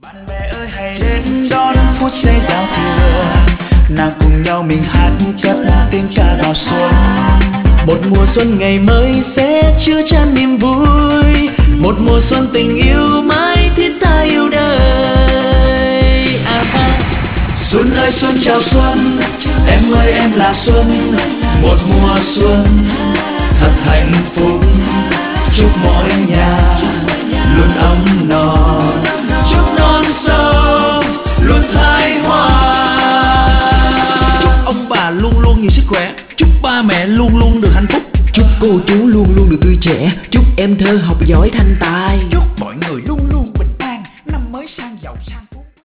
Bạn bè ơi hãy đến đón phút giây giao thừa, nào cùng nhau mình hát cất tiếng ca vào xuân. Một mùa xuân ngày mới sẽ chứa chan niềm vui, một mùa xuân tình yêu mãi thiết tha yêu đời. Xuân ơi xuân chào xuân, em ơi em là xuân, một mùa xuân thật hạnh phúc. Chúc mỗi nhà luôn ấm no, chúc non sông luôn thái hoa. Chúc ông bà luôn luôn nhiều sức khỏe, chúc ba mẹ luôn luôn được hạnh phúc, chúc cô chú luôn luôn được tươi trẻ, chúc em thơ học giỏi thành tài, chúc mọi người luôn